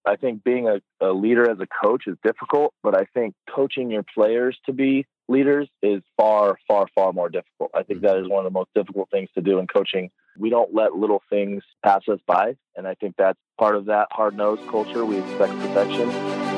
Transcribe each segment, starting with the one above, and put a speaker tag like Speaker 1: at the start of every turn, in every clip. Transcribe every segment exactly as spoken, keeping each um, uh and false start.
Speaker 1: I think being a, a leader as a coach is difficult, but I think coaching your players to be leaders is far, far, far more difficult. I think that is one of the most difficult things to do in coaching. We don't let little things pass us by, and I think that's part of that hard-nosed culture. We expect perfection.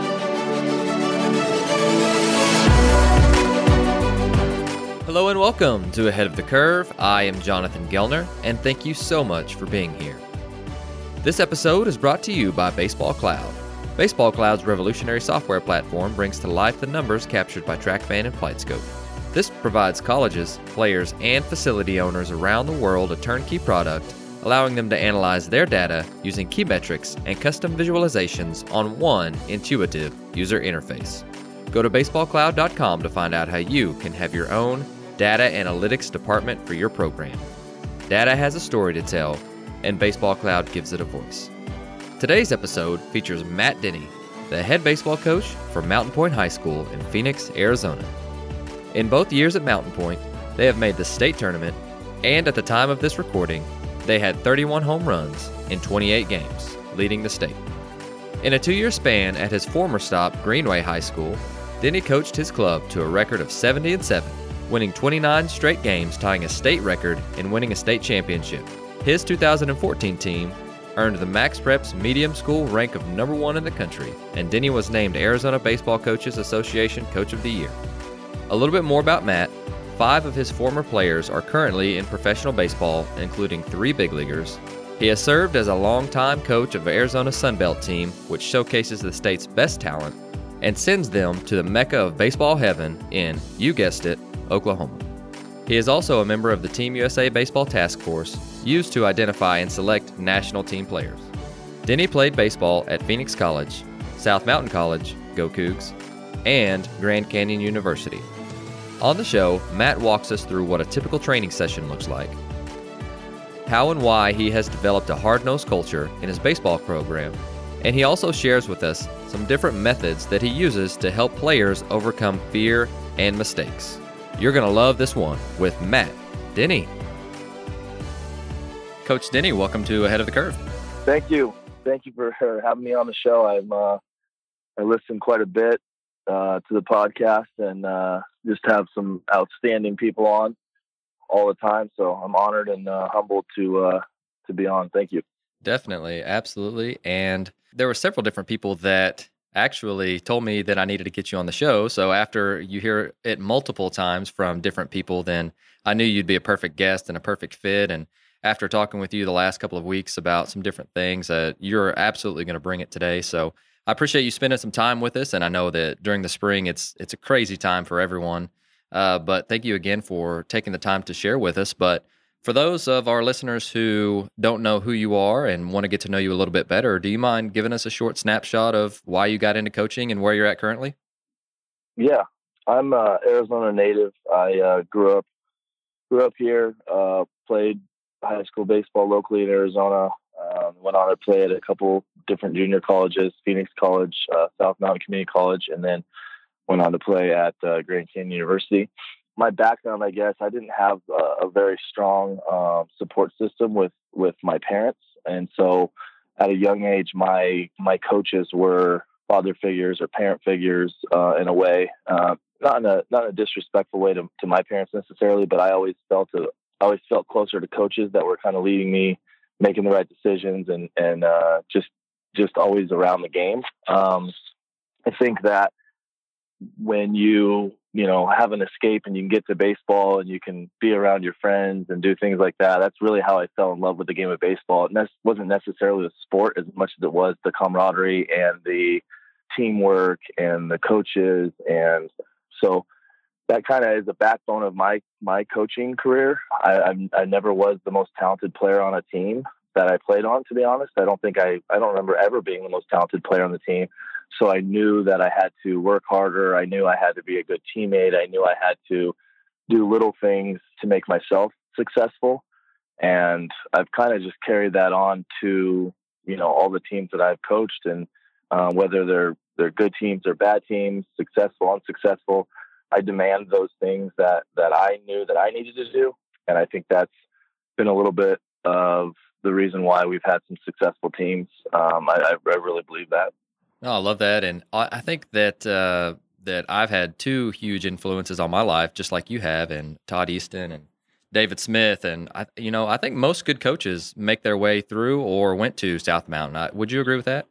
Speaker 2: Hello and welcome to Ahead of the Curve. I am Jonathan Gellner, and thank you so much for being here. This episode is brought to you by Baseball Cloud. Baseball Cloud's revolutionary software platform brings to life the numbers captured by TrackMan and FlightScope. This provides colleges, players, and facility owners around the world a turnkey product, allowing them to analyze their data using key metrics and custom visualizations on one intuitive user interface. Go to baseball cloud dot com to find out how you can have your own data analytics department for your program. Data has a story to tell, and Baseball Cloud gives it a voice. Today's episode features Matt Denny, the head baseball coach for Mountain Point High School in Phoenix, Arizona. In both years at Mountain Point, they have made the state tournament, and at the time of this recording, they had thirty-one home runs in twenty-eight games, leading the state. In a two-year span at his former stop, Greenway High School, Denny coached his club to a record of seventy and seven, winning twenty-nine straight games, tying a state record and winning a state championship. His two thousand fourteen team earned the MaxPreps Medium School rank of number one in the country, and Denny was named Arizona Baseball Coaches Association Coach of the Year. A little bit more about Matt. Five of his former players are currently in professional baseball, including three big leaguers. He has served as a longtime coach of Arizona's Sunbelt team, which showcases the state's best talent and sends them to the mecca of baseball heaven in, you guessed it, Oklahoma. He is also a member of the Team U S A Baseball Task Force, used to identify and select national team players. Denny played baseball at Phoenix College, South Mountain College, go Cougs, and Grand Canyon University. On the show, Matt walks us through what a typical training session looks like, how and why he has developed a hard-nosed culture in his baseball program, and he also shares with us some different methods that he uses to help players overcome fear and mistakes. You're going to love this one with Matt Denny. Coach Denny, welcome to Ahead of the Curve.
Speaker 1: Thank you. Thank you for having me on the show. I'm uh, I listen quite a bit uh, to the podcast and uh, just have some outstanding people on all the time. So I'm honored and uh, humbled to uh, to be on. Thank you.
Speaker 2: Definitely, absolutely. And there were several different people that actually told me that I needed to get you on the show. So after you hear it multiple times from different people, then I knew you'd be a perfect guest and a perfect fit. And after talking with you the last couple of weeks about some different things, uh, you're absolutely going to bring it today. So I appreciate you spending some time with us. And I know that during the spring, it's it's a crazy time for everyone. Uh, but thank you again for taking the time to share with us. But for those of our listeners who don't know who you are and want to get to know you a little bit better, do you mind giving us a short snapshot of why you got into coaching and where you're at currently?
Speaker 1: Yeah, I'm a Arizona native. I uh, grew up grew up here, uh, played high school baseball locally in Arizona, um, went on to play at a couple different junior colleges, Phoenix College, uh, South Mountain Community College, and then went on to play at uh, Grand Canyon University. My background, I guess, I didn't have a, a very strong uh, support system with, with my parents. And so at a young age, my my coaches were father figures or parent figures uh, in a way, uh, not in a not in a disrespectful way to, to my parents necessarily, but I always felt to, I always felt closer to coaches that were kind of leading me, making the right decisions, and and uh, just just always around the game. Um, I think that when you you know, have an escape and you can get to baseball and you can be around your friends and do things like that. That's really how I fell in love with the game of baseball. And that wasn't necessarily the sport as much as it was the camaraderie and the teamwork and the coaches. And so that kind of is the backbone of my, my coaching career. I, I'm, I never was the most talented player on a team that I played on, to be honest. I don't think I, I don't remember ever being the most talented player on the team. So I knew that I had to work harder. I knew I had to be a good teammate. I knew I had to do little things to make myself successful. And I've kind of just carried that on to, you know, all the teams that I've coached, and uh, whether they're, they're good teams or bad teams, successful, unsuccessful, I demand those things that, that I knew that I needed to do. And I think that's been a little bit of the reason why we've had some successful teams. Um, I, I really believe that.
Speaker 2: Oh, I love that. And I I think that, uh, that I've had two huge influences on my life, just like you have, and Todd Easton and David Smith. And I, you know, I think most good coaches make their way through or went to South Mountain. I, would you agree with that?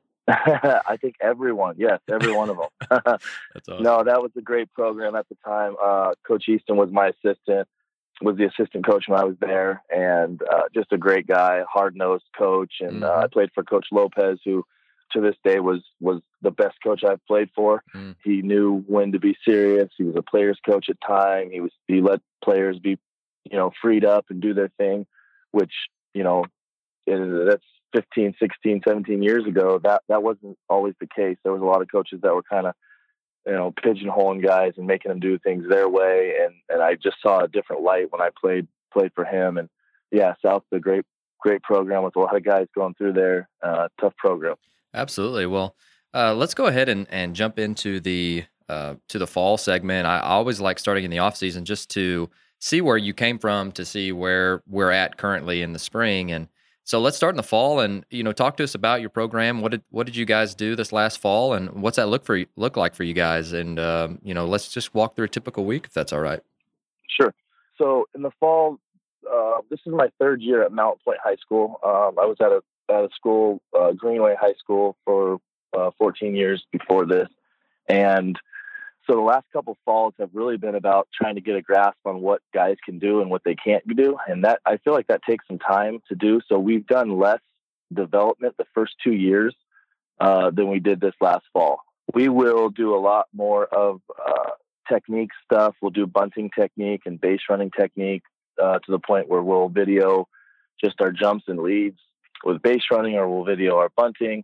Speaker 1: I think everyone, yes, every one of them.
Speaker 2: That's awesome.
Speaker 1: No, that was a great program at the time. Uh, Coach Easton was my assistant, was the assistant coach when I was there, and uh, just a great guy, hard-nosed coach. And
Speaker 2: Mhm.
Speaker 1: uh, I played for Coach Lopez, who to this day was was the best coach I've played for.
Speaker 2: Mm.
Speaker 1: He knew when to be serious. He was a player's coach at time. He was he let players be, you know, freed up and do their thing, which, you know, it, that's fifteen, sixteen, seventeen years ago. That that wasn't always the case. There was a lot of coaches that were kind of, you know, pigeonholing guys and making them do things their way. And, and I just saw a different light when I played, played for him. And yeah, South's a great, great program with a lot of guys going through there. Uh, tough program.
Speaker 2: Absolutely. Well, uh, let's go ahead and, and jump into the, uh, to the fall segment. I always like starting in the off season just to see where you came from, to see where we're at currently in the spring. And so let's start in the fall, and, you know, talk to us about your program. What did what did you guys do this last fall, and what's that look for you, look like for you guys? And um, you know, let's just walk through a typical week, if that's all right.
Speaker 1: Sure. So in the fall, uh, this is my third year at Mount Point High School. Um, I was at a at a school, uh, Greenway High School, for uh, fourteen years before this, and so the last couple falls have really been about trying to get a grasp on what guys can do and what they can't do. And that, I feel like that takes some time to do. So we've done less development the first two years uh, than we did this last fall. We will do a lot more of uh, technique stuff. We'll do bunting technique and base running technique uh, to the point where we'll video just our jumps and leads with base running, or we'll video our bunting.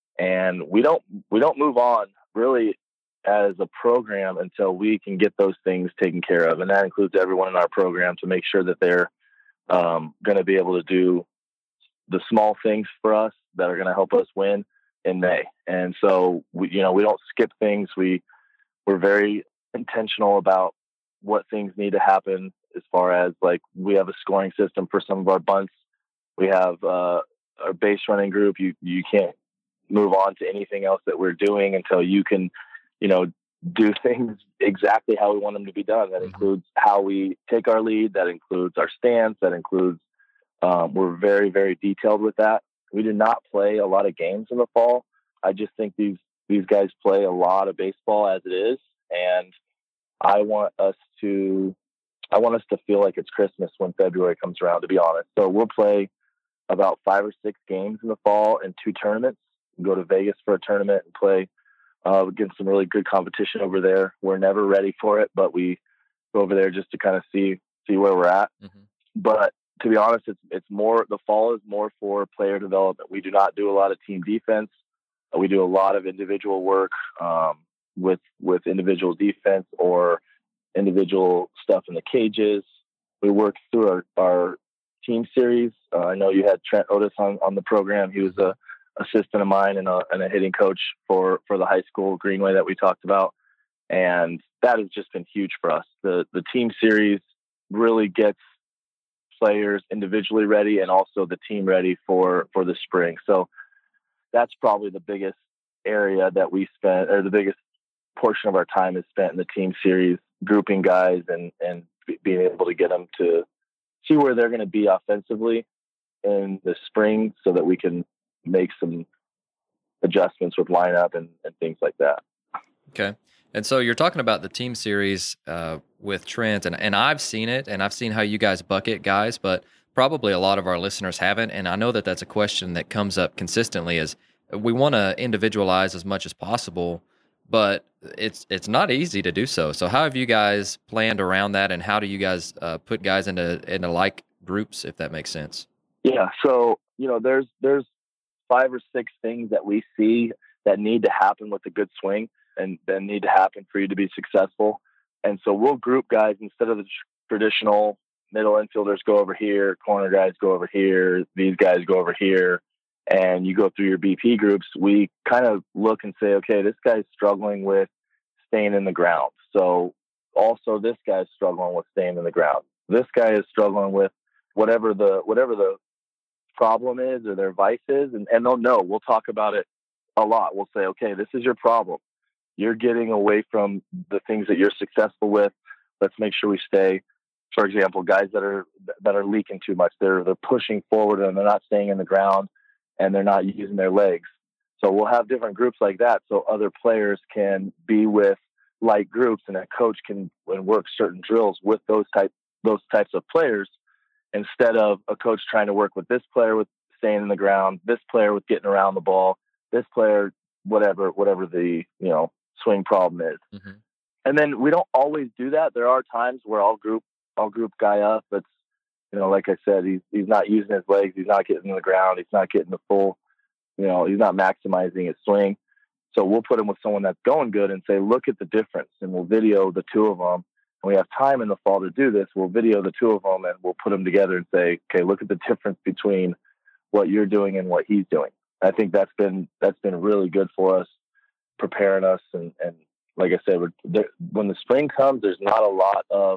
Speaker 1: And we don't, we don't move on really as a program until we can get those things taken care of. And that includes everyone in our program, to make sure that they're um, going to be able to do the small things for us that are going to help us win in May. And so we, you know, we don't skip things. We, we're very intentional about what things need to happen, as far as, like, we have a scoring system for some of our bunts. We have uh, our base running group. You, you can't move on to anything else that we're doing until you can, you know, do things exactly how we want them to be done. That
Speaker 2: Mm-hmm.
Speaker 1: includes how we take our lead. That includes our stance. That includes, um, we're very, very detailed with that. We do not play a lot of games in the fall. I just think these, these guys play a lot of baseball as it is. And I want us to, I want us to feel like it's Christmas when February comes around, to be honest. So we'll play about five or six games in the fall and two tournaments. Go to Vegas for a tournament and play Uh, against some really good competition over there. We're never ready for it, but we go over there just to kind of see see where we're at.
Speaker 2: Mm-hmm.
Speaker 1: But to be honest, it's it's more, the fall is more for player development. We do not do a lot of team defense. Uh, we do a lot of individual work um, with with individual defense or individual stuff in the cages. We work through our, our team series. Uh, I know you had Trent Otis on, on the program. He was a assistant of mine and a, and a hitting coach for, for the high school Greenway that we talked about. And that has just been huge for us. The, the team series really gets players individually ready and also the team ready for, for the spring. So that's probably the biggest area that we spent, or the biggest portion of our time is spent in the team series, grouping guys and, and being able to get them to see where they're going to be offensively in the spring, so that we can make some adjustments with lineup and, and things like that.
Speaker 2: Okay. And so you're talking about the team series uh, with Trent, and, and I've seen it, and I've seen how you guys bucket guys, but probably a lot of our listeners haven't. And I know that that's a question that comes up consistently, is we want to individualize as much as possible, but it's it's not easy to do so. So how have you guys planned around that, and how do you guys uh, put guys into into like groups, if that makes sense?
Speaker 1: Yeah. So, you know, there's there's five or six things that we see that need to happen with a good swing and that need to happen for you to be successful. And so we'll group guys instead of the tr- traditional middle infielders go over here, corner guys go over here, these guys go over here, and you go through your B P groups. We kind of look and say, okay, this guy's struggling with staying in the ground. So also this guy's struggling with staying in the ground. This guy is struggling with whatever the, whatever the problem is or their vice is, and, and they'll know. We'll talk about it a lot. We'll say, okay, this is your problem. You're getting away from the things that you're successful with. Let's make sure we stay. For example, guys that are that are leaking too much. They're they're pushing forward and they're not staying in the ground, and they're not using their legs. So we'll have different groups like that, so other players can be with light groups, and a coach can work certain drills with those type those types of players, instead of a coach trying to work with this player with staying in the ground, this player with getting around the ball, this player whatever whatever the you know swing problem is. Mm-hmm. And then we don't always do that. There are times where I'll group I'll group guy up. It's you know like I said, he's he's not using his legs, he's not getting in the ground, he's not getting the full, you know, he's not maximizing his swing. So we'll put him with someone that's going good and say, look at the difference, and we'll video the two of them. And we have time in the fall to do this. We'll video the two of them and we'll put them together and say, okay, look at the difference between what you're doing and what he's doing. I think that's been that's been really good for us, preparing us. And, and like I said, we're, there, when the spring comes, there's not a lot of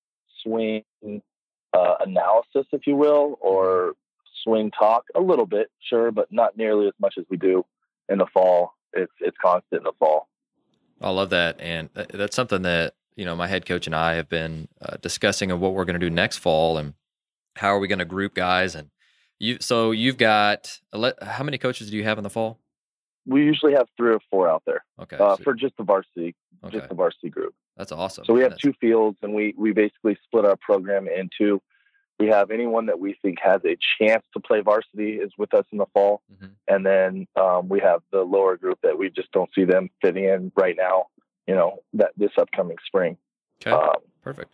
Speaker 1: swing uh, analysis, if you will, or swing talk. A little bit, sure, but not nearly as much as we do in the fall. It's it's constant in the fall.
Speaker 2: I love that, and that's something that you know my head coach and I have been uh, discussing of what we're going to do next fall and how are we going to group guys. And you, so you've got how many coaches do you have in the fall?
Speaker 1: We usually have three or four out there.
Speaker 2: Okay,
Speaker 1: uh,
Speaker 2: so,
Speaker 1: for just the varsity,
Speaker 2: okay.
Speaker 1: just the varsity group.
Speaker 2: That's awesome.
Speaker 1: So we have
Speaker 2: that's...
Speaker 1: two fields, and we we basically split our program into. We have anyone that we think has a chance to play varsity is with us in the fall. Mm-hmm. And then um, we have the lower group that we just don't see them fitting in right now, you know, that this upcoming spring.
Speaker 2: Okay, um, perfect.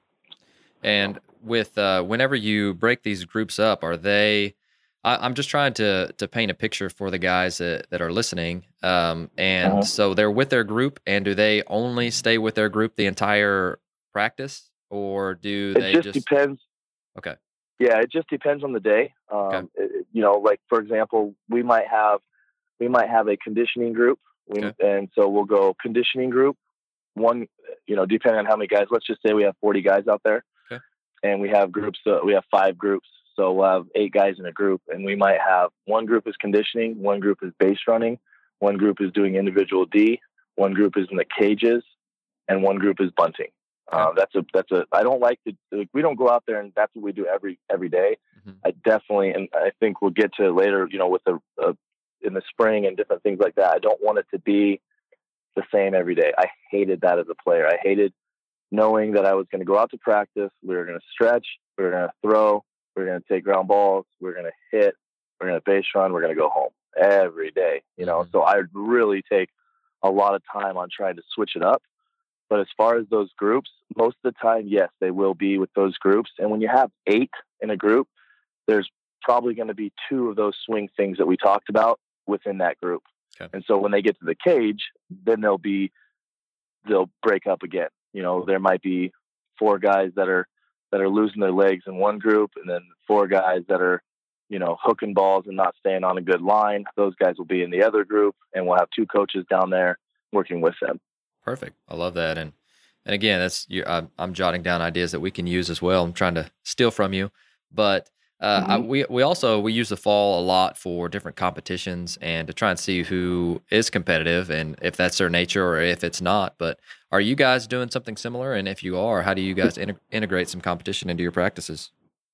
Speaker 2: And with uh, whenever you break these groups up, are they, I, I'm just trying to to paint a picture for the guys that, that are listening. Um, and uh-huh. So they're with their group, and do they only stay with their group the entire practice, or do
Speaker 1: it
Speaker 2: they
Speaker 1: just...
Speaker 2: just...
Speaker 1: It depends.
Speaker 2: Okay.
Speaker 1: Yeah, it just depends on the day. Um,
Speaker 2: okay.
Speaker 1: it, you know, like for example, we might have we might have a conditioning group, we,
Speaker 2: okay.
Speaker 1: and so we'll go conditioning group. One, you know, depending on how many guys. Let's just say we have forty guys out there,
Speaker 2: okay.
Speaker 1: and we have groups. Uh, we have five groups, so we'll have eight guys in a group, and we might have one group is conditioning, one group is base running, one group is doing individual D, one group is in the cages, and one group is bunting. Uh, that's a, that's a, I don't like to, like, we don't go out there and that's what we do every, every day. Mm-hmm. I definitely, and I think we'll get to it later, you know, with the, uh, in the spring and different things like that. I don't want it to be the same every day. I hated that as a player. I hated knowing that I was going to go out to practice. We were going to stretch, we were going to throw, we were going to take ground balls, we we're going to hit, we're going to base run, we're going to go home every day, you know? Mm-hmm. So I really take a lot of time on trying to switch it up. But as far as those groups, most of the time, yes, they will be with those groups. And when you have eight in a group, there's probably going to be two of those swing things that we talked about within that group.
Speaker 2: Okay.
Speaker 1: And so when they get to the cage, then they'll be, they'll break up again. You know, there might be four guys that are, that are losing their legs in one group, and then four guys that are, you know, hooking balls and not staying on a good line. Those guys will be in the other group, and we'll have two coaches down there working with them.
Speaker 2: Perfect. I love that. And and again, that's you, I'm, I'm jotting down ideas that we can use as well. I'm trying to steal from you, but uh, mm-hmm. I, we we also we use the fall a lot for different competitions and to try and see who is competitive and if that's their nature or if it's not. But are you guys doing something similar? And if you are, how do you guys in, integrate some competition into your practices?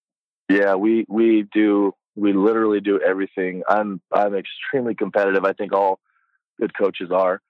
Speaker 1: Yeah, we we do. We literally do everything. I'm I'm extremely competitive. I think all good coaches are.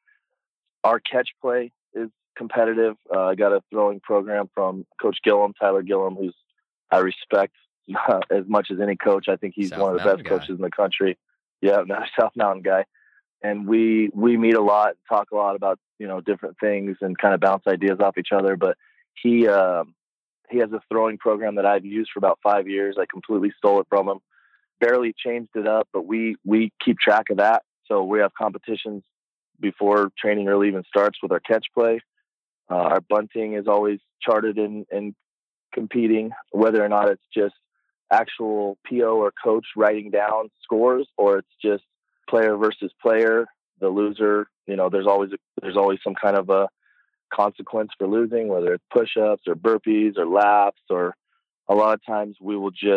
Speaker 1: Our catch play is competitive. Uh, I got a throwing program from Coach Gillum, Tyler Gillum, who's I respect uh, as much as any coach. I think he's
Speaker 2: South
Speaker 1: one of the
Speaker 2: Mountain
Speaker 1: best
Speaker 2: guy.
Speaker 1: coaches in the country. Yeah, no, South Mountain guy. And we we meet a lot, talk a lot about you know different things, and kind of bounce ideas off each other. But he um, he has a throwing program that I've used for about five years. I completely stole it from him. Barely changed it up, but we we keep track of that. So we have competitions before training really even starts with our catch play. Uh, our bunting is always charted in, in competing, whether or not it's just actual P O or coach writing down scores, or it's just player versus player. The loser, you know, there's always a, there's always some kind of a consequence for losing, whether it's push-ups or burpees or laps, or a lot of times we will just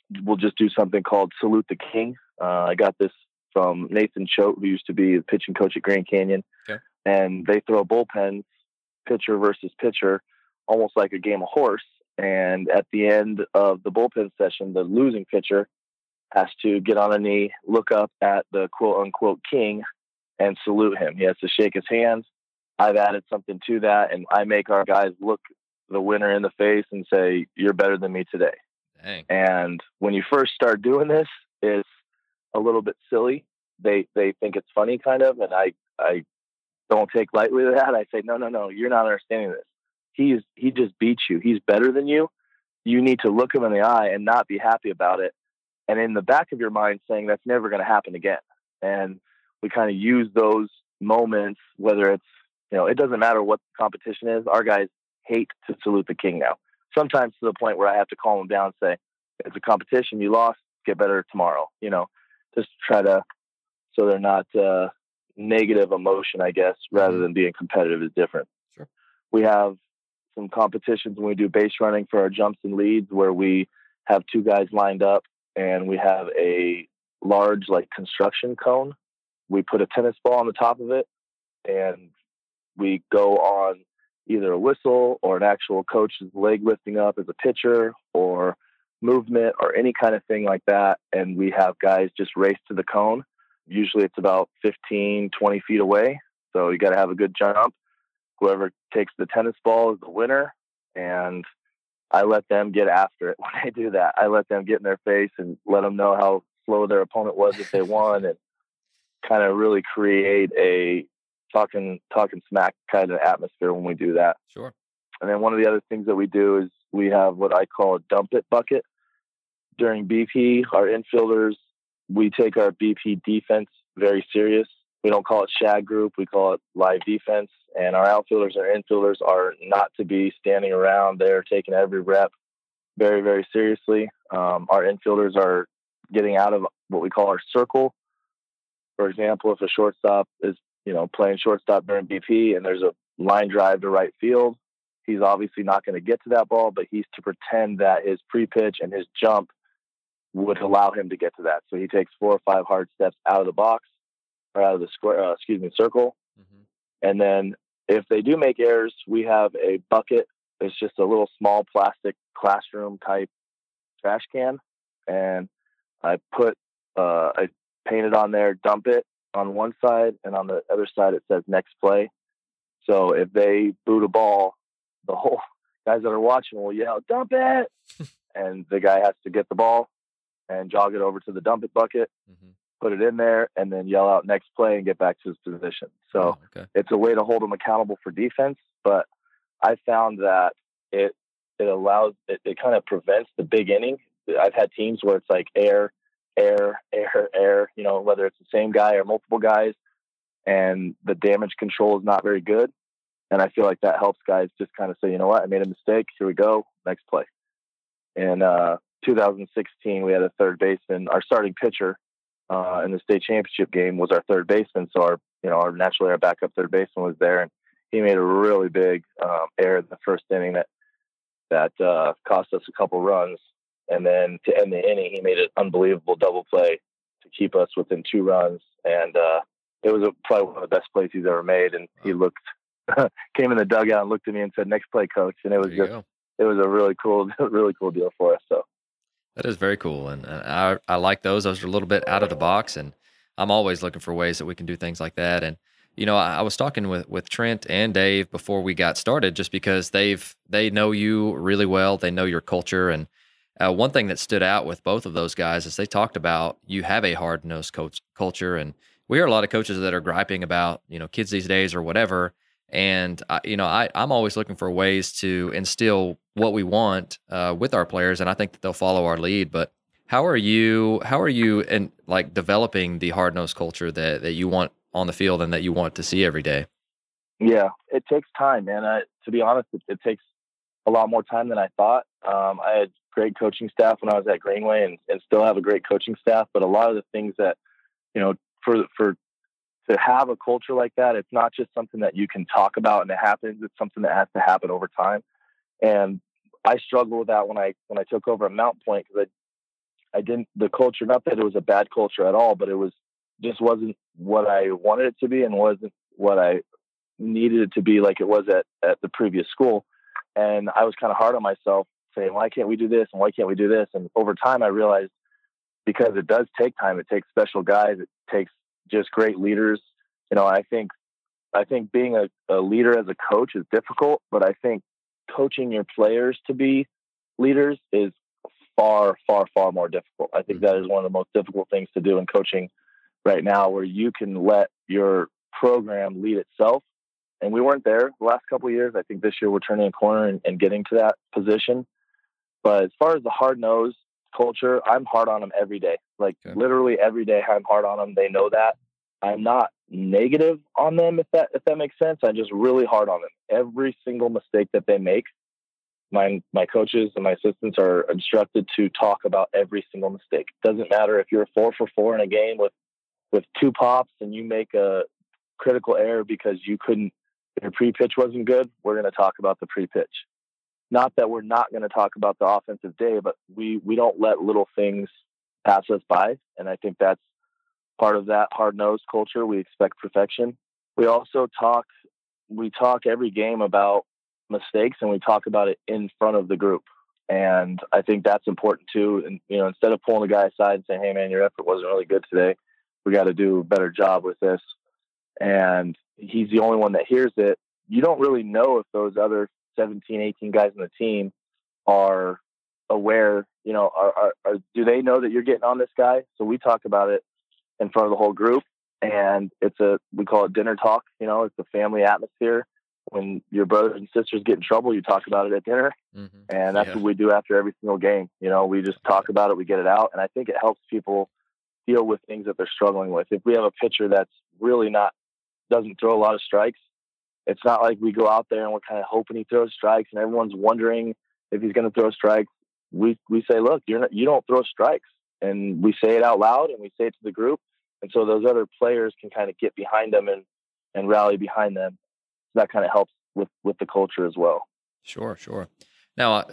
Speaker 1: we'll just do something called Salute the King. Uh, I got this from Nathan Choate, who used to be the pitching coach at Grand Canyon.
Speaker 2: Okay.
Speaker 1: And they throw bullpens, pitcher versus pitcher, almost like a game of horse. And at the end of the bullpen session, the losing pitcher has to get on a knee, look up at the quote unquote king, and salute him. He has to shake his hands. I've added something to that, and I make our guys look the winner in the face and say, "You're better than me today."
Speaker 2: Dang.
Speaker 1: And when you first start doing this, it's a little bit silly. They they think it's funny, kind of, and I I don't take lightly to that. I say, no, no, no, you're not understanding this. He's he just beat you. He's better than you. You need to look him in the eye and not be happy about it. And in the back of your mind saying that's never going to happen again. And we kind of use those moments, whether it's, you know, it doesn't matter what the competition is. Our guys hate to salute the king now. Sometimes to the point where I have to calm them down and say, it's a competition. You lost. Get better tomorrow. You know, just try to, so they're not uh, negative emotion, I guess, rather than being competitive is different.
Speaker 2: Sure.
Speaker 1: We have some competitions when we do base running for our jumps and leads where we have two guys lined up and we have a large like construction cone. We put a tennis ball on the top of it and we go on either a whistle or an actual coach's leg lifting up as a pitcher or movement or any kind of thing like that. And we have guys just race to the cone. Usually it's about fifteen, twenty feet away. So you got to have a good jump. Whoever takes the tennis ball is the winner. And I let them get after it when they do that. I let them get in their face and let them know how slow their opponent was if they won, and kind of really create a talking, talking smack kind of atmosphere when we do that.
Speaker 2: Sure.
Speaker 1: And then one of the other things that we do is we have what I call a dump it bucket. During B P, our infielders, we take our B P defense very serious. We don't call it shag group. We call it live defense. And our outfielders and infielders are not to be standing around. They're taking every rep very, very seriously. Um, our infielders are getting out of what we call our circle. For example, if a shortstop is, you know, playing shortstop during B P and there's a line drive to right field, he's obviously not going to get to that ball, but he's to pretend that his pre-pitch and his jump would allow him to get to that. So he takes four or five hard steps out of the box or out of the square, uh, excuse me, circle. Mm-hmm. And then if they do make errors, we have a bucket. It's just a little small plastic classroom type trash can. And I put, uh, I painted on there, dump it on one side, and on the other side it says next play. So if they boot a ball, the whole guys that are watching will yell, dump it. And the guy has to get the ball and jog it over to the dump it bucket, mm-hmm. put it in there, and then yell out next play and get back to his position. So
Speaker 2: oh, okay.
Speaker 1: It's a way to hold them accountable for defense. But I found that it, it allows, it, it kind of prevents the big inning. I've had teams where it's like air, air, air, air, you know, whether it's the same guy or multiple guys, and the damage control is not very good. And I feel like that helps guys just kind of say, you know what, I made a mistake. Here we go. Next play. And, uh, two thousand sixteen, we had a third baseman. Our starting pitcher uh, in the state championship game was our third baseman. So our, you know, our naturally our backup third baseman was there, and he made a really big um, error in the first inning that that uh, cost us a couple runs. And then to end the inning, he made an unbelievable double play to keep us within two runs. And uh, it was a, probably one of the best plays he's ever made. And he looked, came in the dugout and looked at me and said, "Next play, coach." And it was just, go. it was a really cool, really cool deal for us. So.
Speaker 2: That is very cool, and, and I I like those. Those are a little bit out of the box, and I'm always looking for ways that we can do things like that. And you know, I, I was talking with, with Trent and Dave before we got started, just because they've they know you really well, they know your culture, and uh, one thing that stood out with both of those guys is they talked about you have a hard nosed coach culture, and we hear a lot of coaches that are griping about you know kids these days or whatever. And, I, you know, I, I'm always looking for ways to instill what we want uh, with our players, and I think that they'll follow our lead. But how are you, how are you in, like, developing the hard-nosed culture that, that you want on the field and that you want to see every day?
Speaker 1: Yeah, it takes time, man. I, to be honest, it, it takes a lot more time than I thought. Um, I had great coaching staff when I was at Greenway and, and still have a great coaching staff. But a lot of the things that, you know, for for to have a culture like that, it's not just something that you can talk about and it happens. It's something that has to happen over time. And I struggled with that when I when I took over at Mount Point, because I didn't, the culture, not that it was a bad culture at all, but it was just wasn't what I wanted it to be and wasn't what I needed it to be like it was at, at the previous school. And I was kind of hard on myself saying, why can't we do this? And why can't we do this? And over time I realized, because it does take time, it takes special guys, it takes just great leaders. You know, I think, I think being a, a leader as a coach is difficult, but I think coaching your players to be leaders is far, far, far more difficult. I think that is one of the most difficult things to do in coaching right now, where you can let your program lead itself. And we weren't there the last couple of years. I think this year we're turning a corner and, and getting to that position. But as far as the hard-nosed culture, I'm hard on them every day. Like okay. literally every day I'm hard on them. They know that. I'm not negative on them, if that if that makes sense. I'm just really hard on them. Every single mistake that they make, my my coaches and my assistants are instructed to talk about every single mistake. Doesn't matter if you're four for four in a game with with two pops and you make a critical error because you couldn't, your pre-pitch wasn't good. We're going to talk about the pre-pitch. Not that we're not going to talk about the offensive day, but we we don't let little things pass us by, and I think that's part of that hard-nosed culture. We expect perfection. We also talk, we talk every game about mistakes, and we talk about it in front of the group. And I think that's important too. And, you know, instead of pulling a guy aside and saying, hey man, your effort wasn't really good today, we got to do a better job with this. And he's the only one that hears it. You don't really know if those other seventeen, eighteen guys on the team are aware, you know, are, are, are do they know that you're getting on this guy? So we talk about it in front of the whole group, and it's a, we call it dinner talk. You know, it's a family atmosphere. When your brothers and sisters get in trouble, you talk about it at dinner. Mm-hmm. And that's yeah. what we do after every single game. You know, we just talk about it, we get it out. And I think it helps people deal with things that they're struggling with. If we have a pitcher that's really not, doesn't throw a lot of strikes, it's not like we go out there and we're kind of hoping he throws strikes and everyone's wondering if he's going to throw strikes. We, we say, look, you're not, you don't throw strikes. And we say it out loud and we say it to the group. And so those other players can kind of get behind them and, and rally behind them. So that kind of helps with, with the culture as well.
Speaker 2: Sure, sure. Now, uh,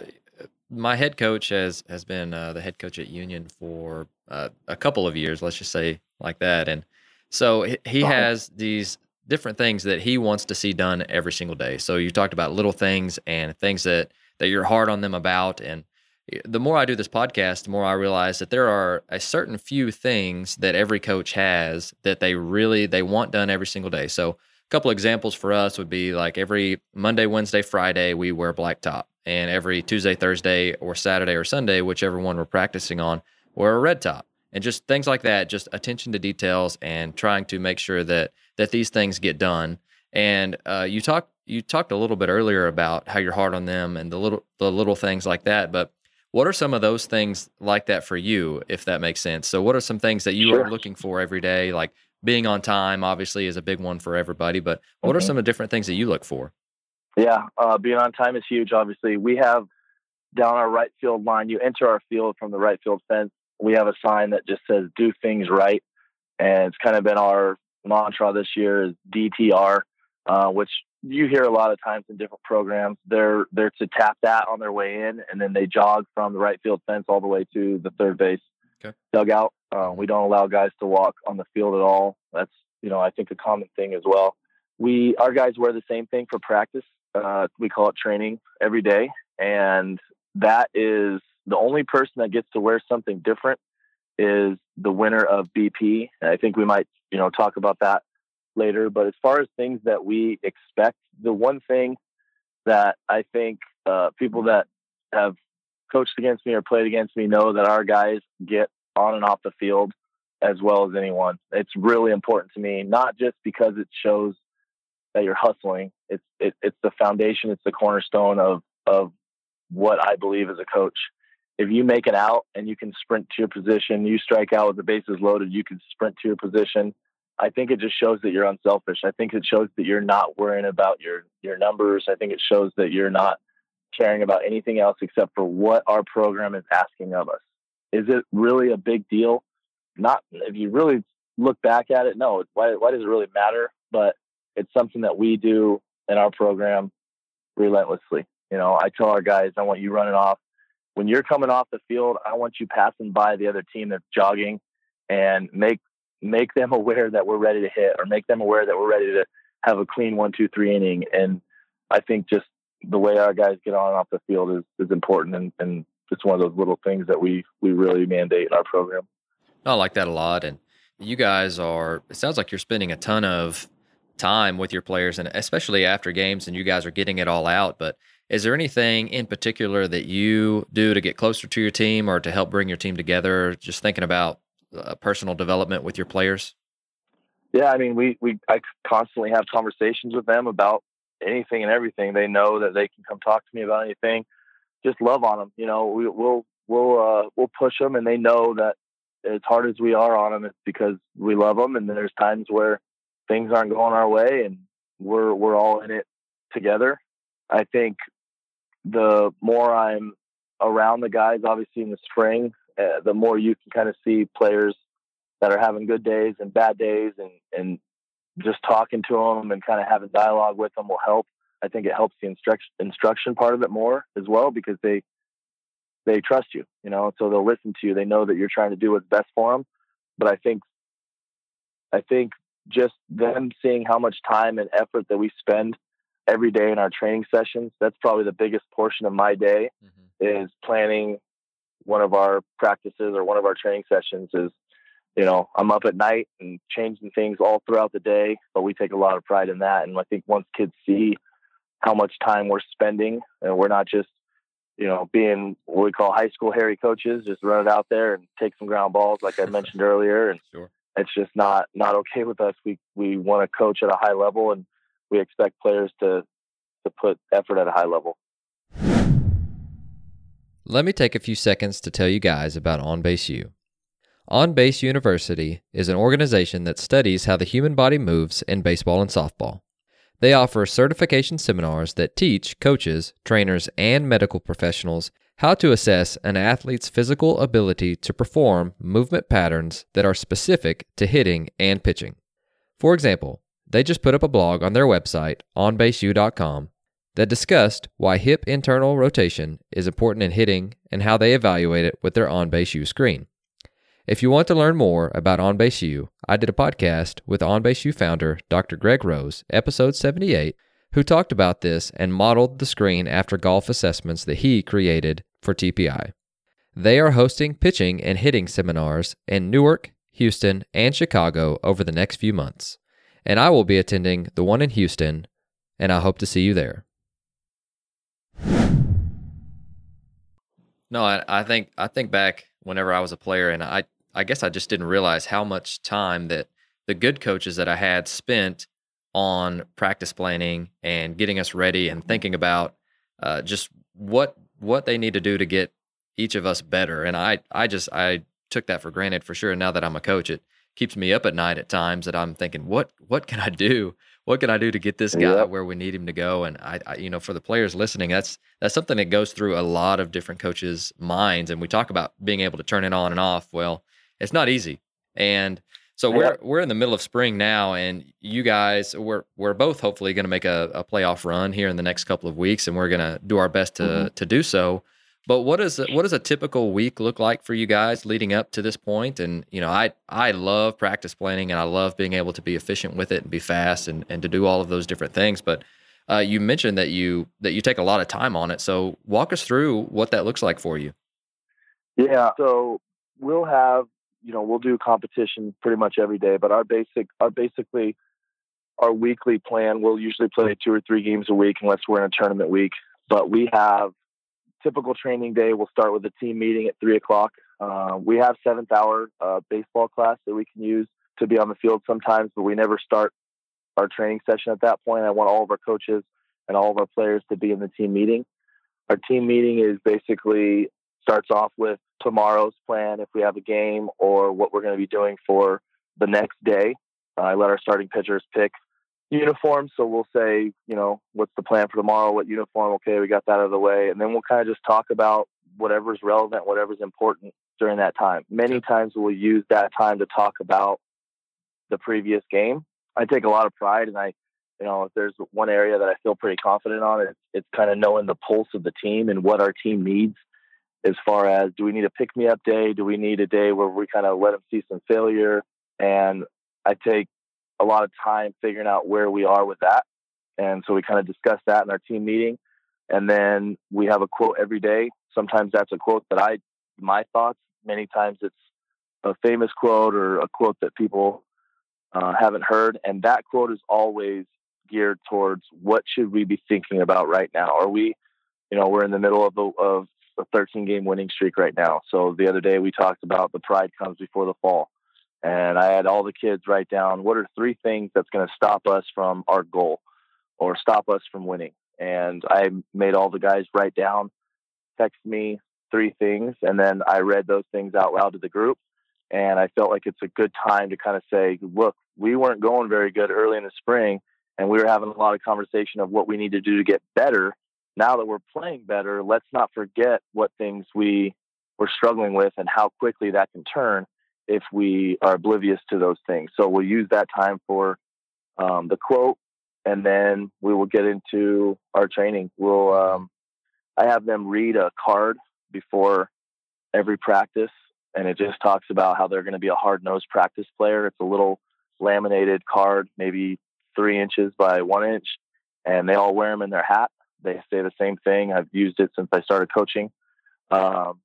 Speaker 2: my head coach has, has been uh, the head coach at Union for uh, a couple of years, let's just say like that. And so he, he has these different things that he wants to see done every single day. So you talked about little things and things that, that you're hard on them about. And the more I do this podcast, the more I realize that there are a certain few things that every coach has that they really, they want done every single day. So a couple examples for us would be like every Monday, Wednesday, Friday, we wear black top. And every Tuesday, Thursday, or Saturday or Sunday, whichever one we're practicing on, wear a red top. And just things like that, just attention to details and trying to make sure that that these things get done. And uh, you talked you talked a little bit earlier about how you're hard on them and the little the little things like that. But what are some of those things like that for you, if that makes sense? So what are some things that you sure. are looking for every day? Like being on time, obviously, is a big one for everybody. But what mm-hmm. are some of the different things that you look for?
Speaker 1: Yeah, uh, being on time is huge, obviously. We have down our right field line, you enter our field from the right field fence. We have a sign that just says, do things right. And it's kind of been our mantra this year is D T R, uh, which you hear a lot of times in different programs. They're they're to tap that on their way in, and then they jog from the right field fence all the way to the third base okay. dugout. Uh, we don't allow guys to walk on the field at all. That's, you know, I think a common thing as well. We our guys wear the same thing for practice. Uh, we call it training every day, and that is the only person that gets to wear something different is the winner of B P. And I think we might, you know, talk about that later. But as far as things that we expect, the one thing that I think uh, people that have coached against me or played against me know that our guys get on and off the field as well as anyone. It's really important to me, not just because it shows that you're hustling. It's it, it's the foundation. It's the cornerstone of of what I believe as a coach. If you make it out and you can sprint to your position, you strike out with the bases loaded, you can sprint to your position. I think it just shows that you're unselfish. I think it shows that you're not worrying about your, your numbers. I think it shows that you're not caring about anything else except for what our program is asking of us. Is it really a big deal? Not, if you really look back at it, no. Why, why does it really matter? But it's something that we do in our program relentlessly. You know, I tell our guys, I want you running off when you're coming off the field, I want you passing by the other team that's jogging and make make them aware that we're ready to hit, or make them aware that we're ready to have a clean one, two, three inning. And I think just the way our guys get on and off the field is, is important. And, and it's one of those little things that we, we really mandate in our program.
Speaker 2: I like that a lot. And you guys are, it sounds like you're spending a ton of time with your players, and especially after games, and you guys are getting it all out. But is there anything in particular that you do to get closer to your team or to help bring your team together? Just thinking about uh, personal development with your players?
Speaker 1: Yeah, I mean, we, we I constantly have conversations with them about anything and everything. They know that they can come talk to me about anything. Just love on them. You know, we, we'll we'll uh, we'll push them, and they know that as hard as we are on them, it's because we love them. And there's times where things aren't going our way, and we're we're all in it together. I think the more I'm around the guys, obviously in the spring, uh, the more you can kind of see players that are having good days and bad days, and, and just talking to them and kind of having dialogue with them will help. I think it helps the instruction instruction part of it more as well, because they, they trust you, you know, so they'll listen to you. They know that you're trying to do what's best for them. But I think, I think just them seeing how much time and effort that we spend every day in our training sessions, that's probably the biggest portion of my day. Mm-hmm. Is planning one of our practices or one of our training sessions. Is, you know, I'm up at night and changing things all throughout the day, but we take a lot of pride in that. And I think once kids see how much time we're spending, and we're not just, you know, being what we call high school hairy coaches, just run it out there and take some ground balls, like I mentioned earlier. And sure. It's just not, not okay with us. We, we want to coach at a high level, and we expect players to, to put effort at a high level.
Speaker 2: Let me take a few seconds to tell you guys about OnBase U. OnBase University is an organization that studies how the human body moves in baseball and softball. They offer certification seminars that teach coaches, trainers, and medical professionals how to assess an athlete's physical ability to perform movement patterns that are specific to hitting and pitching. For example, they just put up a blog on their website, on base u dot com, that discussed why hip internal rotation is important in hitting and how they evaluate it with their OnBase U screen. If you want to learn more about OnBase U, I did a podcast with OnBase U founder Doctor Greg Rose, episode seventy-eight, who talked about this and modeled the screen after golf assessments that he created for T P I. They are hosting pitching and hitting seminars in Newark, Houston, and Chicago over the next few months, and I will be attending the one in Houston, and I hope to see you there. No, I, I think I think back whenever I was a player, and I, I guess I just didn't realize how much time that the good coaches that I had spent on practice planning and getting us ready and thinking about uh, just what what they need to do to get each of us better. And I, I just I took that for granted for sure. And now that I'm a coach, it keeps me up at night at times that I'm thinking, what what can I do? What can I do to get this guy yep. where we need him to go? And I, I, you know, for the players listening, that's that's something that goes through a lot of different coaches' minds. And we talk about being able to turn it on and off. Well, it's not easy. And so we're yep. we're in the middle of spring now, and you guys, we're we're both hopefully going to make a, a playoff run here in the next couple of weeks, and we're going to do our best to mm-hmm. to do so. But what is what does a typical week look like for you guys leading up to this point? And you know, I I love practice planning, and I love being able to be efficient with it and be fast and, and to do all of those different things. But uh, you mentioned that you that you take a lot of time on it. So walk us through what that looks like for you.
Speaker 1: Yeah, so we'll have you know we'll do competition pretty much every day, but our basic our basically our weekly plan, we'll usually play two or three games a week unless we're in a tournament week. But we have typical training day. We'll start with a team meeting at three o'clock. Uh, we have seventh hour uh, baseball class that we can use to be on the field sometimes, but we never start our training session at that point. I want all of our coaches and all of our players to be in the team meeting. Our team meeting is basically starts off with tomorrow's plan if we have a game, or what we're going to be doing for the next day. Uh, I let our starting pitchers pick uniform. So we'll say, you know, what's the plan for tomorrow? What uniform? Okay, we got that out of the way. And then we'll kind of just talk about whatever's relevant, whatever's important during that time. Many times we'll use that time to talk about the previous game. I take a lot of pride, and I, you know, if there's one area that I feel pretty confident on, it's, it's kind of knowing the pulse of the team and what our team needs as far as, do we need a pick-me-up day? Do we need a day where we kind of let them see some failure? And I take a lot of time figuring out where we are with that. And so we kind of discuss that in our team meeting. And then we have a quote every day. Sometimes that's a quote that I, my thoughts, many times it's a famous quote or a quote that people uh, haven't heard. And that quote is always geared towards, what should we be thinking about right now? Are we, you know, we're in the middle of a, of a thirteen game winning streak right now. So the other day we talked about the pride comes before the fall. And I had all the kids write down, what are three things that's going to stop us from our goal or stop us from winning? And I made all the guys write down, text me three things. And then I read those things out loud to the group. And I felt like it's a good time to kind of say, look, we weren't going very good early in the spring, and we were having a lot of conversation of what we need to do to get better. Now that we're playing better, let's not forget what things we were struggling with and how quickly that can turn if we are oblivious to those things. So we'll use that time for um, the quote, and then we will get into our training. We'll, um, I have them read a card before every practice, and it just talks about how they're going to be a hard-nosed practice player. It's a little laminated card, maybe three inches by one inch, and they all wear them in their hat. They say the same thing. I've used it since I started coaching. Um,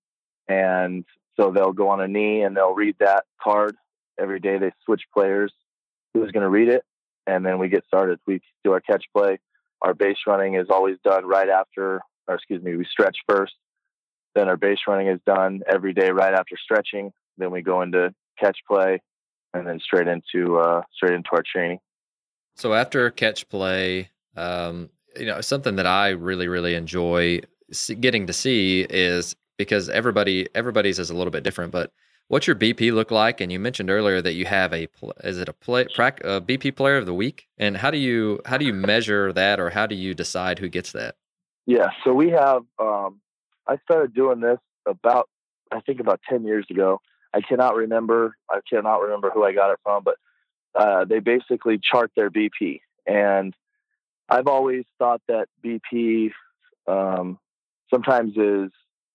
Speaker 1: and so they'll go on a knee and they'll read that card. Every day they switch players who's going to read it. And then we get started. We do our catch play. Our base running is always done right after, or excuse me, we stretch first. Then our base running is done every day right after stretching. Then we go into catch play and then straight into, uh, straight into our training.
Speaker 2: So after catch play, um, you know, something that I really, really enjoy getting to see is, because everybody, everybody's is a little bit different, but what's your B P look like? And you mentioned earlier that you have a, is it a play, a B P player of the week? And how do you, how do you measure that, or how do you decide who gets that?
Speaker 1: Yeah. So we have, um, I started doing this about, I think about ten years ago. I cannot remember, I cannot remember who I got it from, but uh, they basically chart their B P. And I've always thought that B P um, sometimes is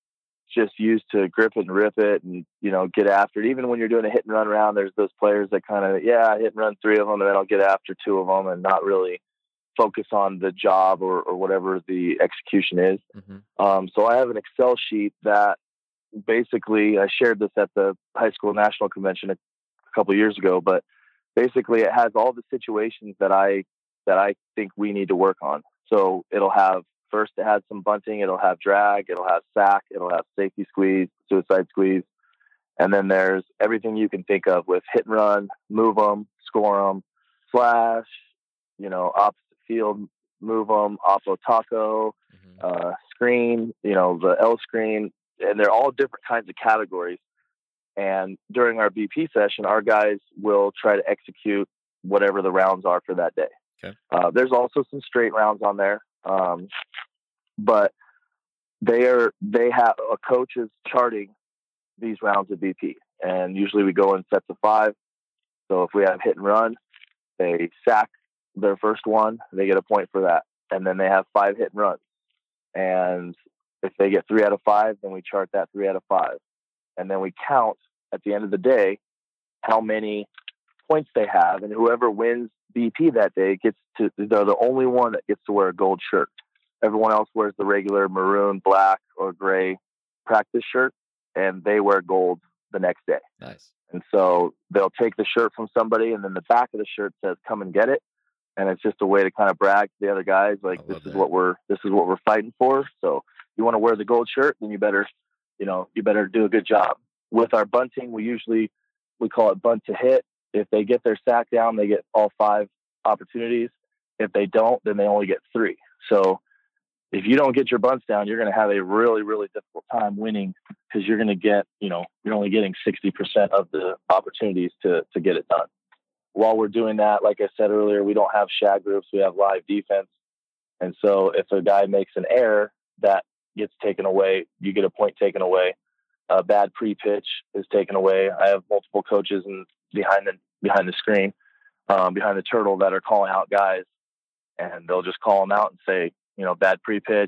Speaker 1: just used to grip it and rip it and, you know, get after it. Even when you're doing a hit and run round, there's those players that kind of, yeah, hit and run three of them, and then I'll get after two of them and not really focus on the job or, or whatever the execution is. Mm-hmm. Um, so I have an Excel sheet that basically, I shared this at the high school national convention a, a couple of years ago, but basically it has all the situations that I, that I think we need to work on. So it'll have, first it has some bunting, it'll have drag, it'll have sack, it'll have safety squeeze, suicide squeeze. And then there's everything you can think of with hit and run, move them, score them, slash, you know, opposite field, move them, oppo taco, mm-hmm. uh, screen, you know, the L screen, and they're all different kinds of categories. And during our B P session, our guys will try to execute whatever the rounds are for that day.
Speaker 2: Okay.
Speaker 1: Uh, there's also some straight rounds on there. Um, but they are, they have a coach is charting these rounds of B P, and usually we go in sets of five. So if we have hit and run, they sack their first one, they get a point for that. And then they have five hit and runs. And if they get three out of five, then we chart that three out of five. And then we count at the end of the day how many points they have, and whoever wins B P that day gets to, they're the only one that gets to wear a gold shirt. Everyone else wears the regular maroon, black, or gray practice shirt, and they wear gold the next day.
Speaker 2: Nice.
Speaker 1: And so they'll take the shirt from somebody, and then the back of the shirt says, come and get it. And it's just a way to kind of brag to the other guys, like, this is that. what we're, this is what we're fighting for. So you want to wear the gold shirt, then you better, you know, you better do a good job. With our bunting, we usually, we call it bunt to hit. If they get their sack down, they get all five opportunities. If they don't, then they only get three. So if you don't get your bunts down, you're going to have a really, really difficult time winning, because you're going to get, you know, you're only getting sixty percent of the opportunities to, to get it done. While we're doing that, like I said earlier, we don't have shag groups. We have live defense. And so if a guy makes an error, that gets taken away. You get a point taken away. A bad pre-pitch is taken away. I have multiple coaches in, behind the behind the screen, um, behind the turtle, that are calling out guys, and they'll just call them out and say, you know, bad pre-pitch,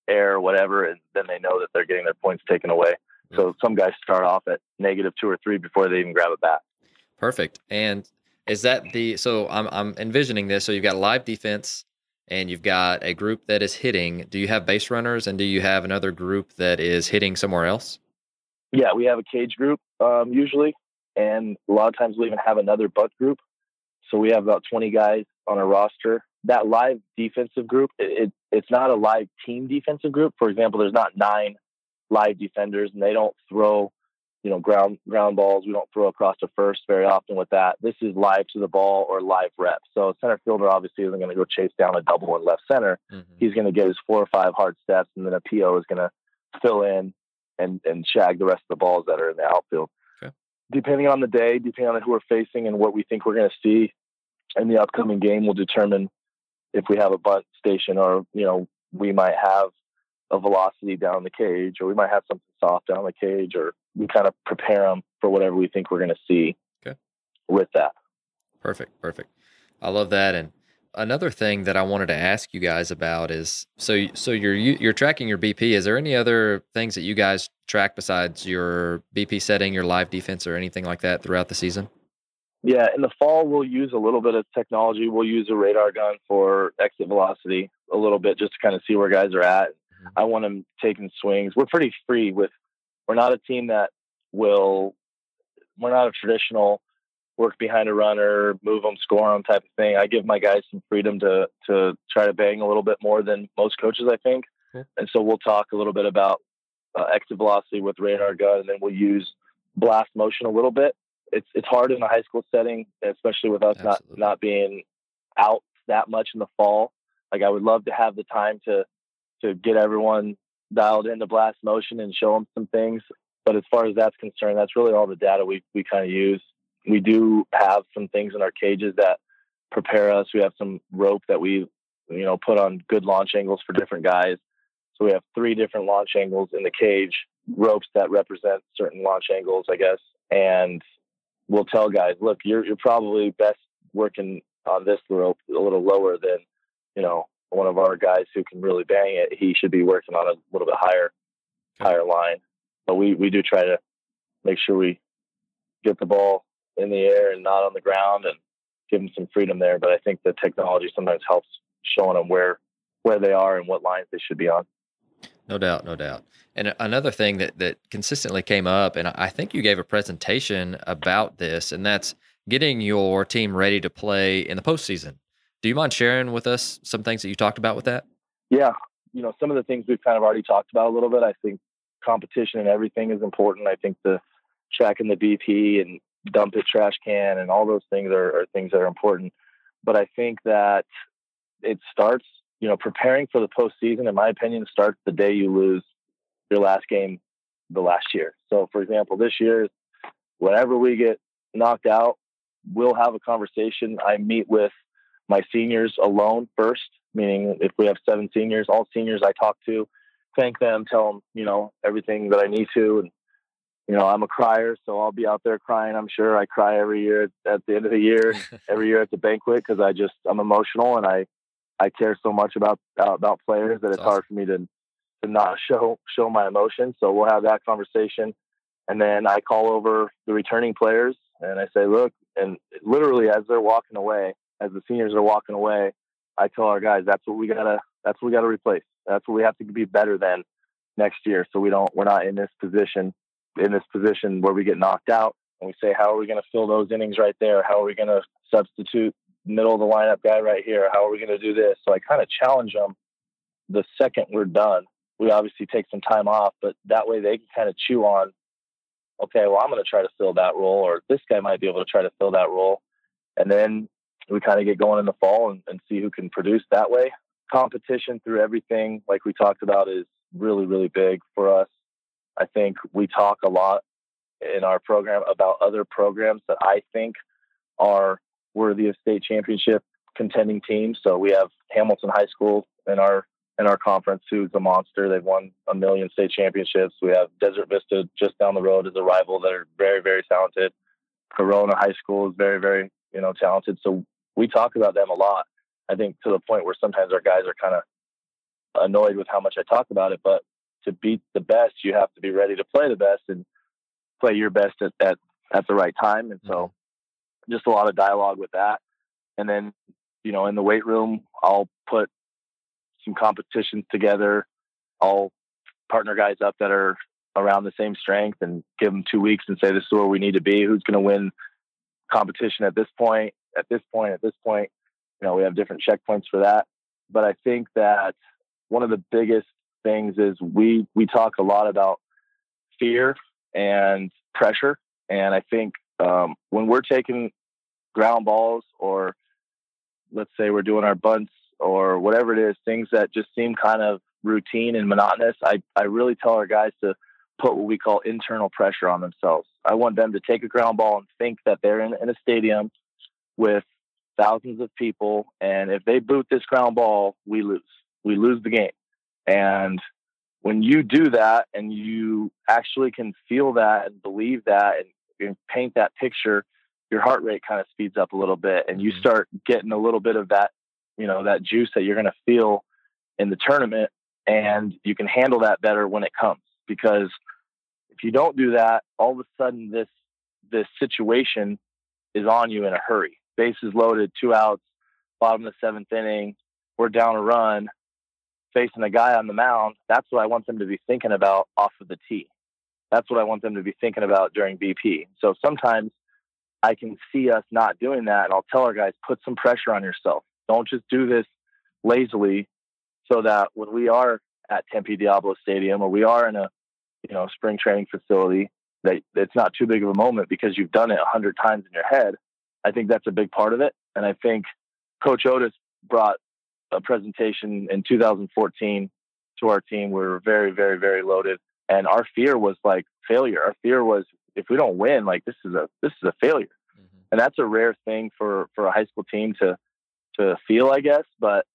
Speaker 1: air or whatever, and then they know that they're getting their points taken away. So some guys start off at negative two or three before they even grab a bat.
Speaker 2: Perfect. And is that the, so I'm, I'm envisioning this. So you've got live defense and you've got a group that is hitting. Do you have base runners and do you have another group that is hitting somewhere else?
Speaker 1: Yeah, we have a cage group um, usually. And a lot of times we even have another butt group. So we have about twenty guys on a roster. That live defensive group, it, it it's not a live team defensive group. For example, there's not nine live defenders and they don't throw, you know, ground ground balls. We don't throw across to first very often with that. This is live to the ball or live reps. So center fielder obviously isn't going to go chase down a double in left center. Mm-hmm. He's going to get his four or five hard steps, and then a P O is going to fill in and, and shag the rest of the balls that are in the outfield. Okay. Depending on the day, depending on who we're facing and what we think we're going to see in the upcoming game will determine if we have a bunt station or, you know, we might have a velocity down the cage, or we might have something soft down the cage, or we kind of prepare them for whatever we think we're going to see okay. with that.
Speaker 2: Perfect. Perfect. I love that. And another thing that I wanted to ask you guys about is, so, so you're, you're tracking your B P. Is there any other things that you guys track besides your B P setting, your live defense, or anything like that throughout the season?
Speaker 1: Yeah. In the fall, we'll use a little bit of technology. We'll use a radar gun for exit velocity a little bit, just to kind of see where guys are at. I want them taking swings. We're pretty free with, we're not a team that will, we're not a traditional work behind a runner, move them, score them type of thing. I give my guys some freedom to, to try to bang a little bit more than most coaches, I think. Okay. And so we'll talk a little bit about uh, exit velocity with radar gun, and then we'll use blast motion a little bit. It's, it's hard in the high school setting, especially with us not, not being out that much in the fall. Like I would love to have the time to, to get everyone dialed into blast motion and show them some things. But as far as that's concerned, that's really all the data we, we kind of use. We do have some things in our cages that prepare us. We have some rope that we, you know, put on good launch angles for different guys. So we have three different launch angles in the cage, ropes that represent certain launch angles, I guess. And we'll tell guys, look, you're, you're probably best working on this rope a little lower than, you know, one of our guys who can really bang it. He should be working on a little bit higher, okay. higher line. But we, we do try to make sure we get the ball in the air and not on the ground and give them some freedom there. But I think the technology sometimes helps showing them where, where they are and what lines they should be on.
Speaker 2: No doubt. No doubt. And another thing that, that consistently came up, and I think you gave a presentation about this, and that's getting your team ready to play in the postseason. Do you mind sharing with us some things that you talked about with that?
Speaker 1: Yeah. You know, some of the things we've kind of already talked about a little bit. I think competition and everything is important. I think the tracking the B P and dump it trash can and all those things are, are things that are important. But I think that it starts, you know, preparing for the postseason, in my opinion, starts the day you lose your last game the last year. So, for example, this year, whenever we get knocked out, we'll have a conversation. I meet with my seniors alone first, meaning if we have seven seniors, all seniors I talk to, thank them, tell them, you know, everything that I need to. And, you know, I'm a crier, so I'll be out there crying. I'm sure I cry every year at the end of the year, every year at the banquet, because I just, I'm emotional and I, I care so much about, uh, about players that it's awesome. Hard for me to, to not show, show my emotions. So we'll have that conversation. And then I call over the returning players and I say, look, and literally as they're walking away, as the seniors are walking away, I tell our guys, that's what we gotta, that's what we gotta replace. That's what we have to be better than next year. So we don't, we're not in this position, in this position where we get knocked out and we say, how are we going to fill those innings right there? How are we going to substitute middle of the lineup guy right here? How are we going to do this? So I kind of challenge them the second we're done. We obviously take some time off, but that way they can kind of chew on, okay, well, I'm going to try to fill that role, or this guy might be able to try to fill that role. And then we kind of get going in the fall and, and see who can produce that way. Competition through everything, like we talked about, is really, really big for us. I think we talk a lot in our program about other programs that I think are worthy of state championship contending teams. So we have Hamilton High School in our in our conference, who's a monster. They've won a million state championships. We have Desert Vista just down the road as a rival that are very, very talented. Corona High School is very, very, you know, talented. So we talk about them a lot. I think to the point where sometimes our guys are kind of annoyed with how much I talk about it, but to beat the best, you have to be ready to play the best and play your best at, at, at the right time. And so just a lot of dialogue with that. And then, you know, in the weight room, I'll put some competitions together. I'll partner guys up that are around the same strength and give them two weeks and say, this is where we need to be. Who's going to win competition at this point, at this point, at this point. You know, we have different checkpoints for that. But I think that one of the biggest things is we, we talk a lot about fear and pressure. And I think um, when we're taking ground balls, or let's say we're doing our bunts or whatever it is, things that just seem kind of routine and monotonous, I, I really tell our guys to put what we call internal pressure on themselves. I want them to take a ground ball and think that they're in, in a stadium with thousands of people. And if they boot this ground ball, we lose. We lose the game. And when you do that and you actually can feel that and believe that and, and paint that picture, your heart rate kind of speeds up a little bit and you start getting a little bit of that, you know, that juice that you're going to feel in the tournament, and you can handle that better when it comes. Because if you don't do that, all of a sudden this, this situation is on you in a hurry. Bases loaded, two outs, bottom of the seventh inning, we're down a run, facing a guy on the mound. That's what I want them to be thinking about off of the tee. That's what I want them to be thinking about during B P. So sometimes I can see us not doing that, and I'll tell our guys, put some pressure on yourself. Don't just do this lazily, so that when we are at Tempe Diablo Stadium or we are in a, you know, spring training facility, that it's not too big of a moment because you've done it a hundred times in your head. I think that's a big part of it. And I think Coach Otis brought a presentation in two thousand fourteen to our team. We were very, very, very loaded. And our fear was like failure. Our fear was, if we don't win, like this is a, this is a failure. Mm-hmm. And that's a rare thing for, for a high school team to, to feel, I guess. But